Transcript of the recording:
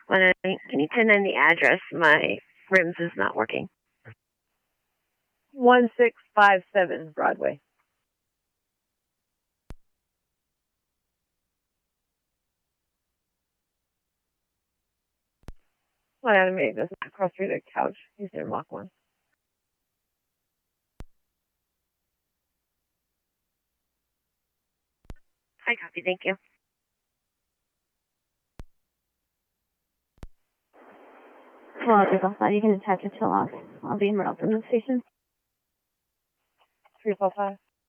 Can you send in the address? My rims is not working. 1657 Broadway. Well, I made this across through the couch. He's in Mach 1. I copy. Thank you. Well, it's all fine. You can attach it to lock. I'll be in Myrtle from the station. 345.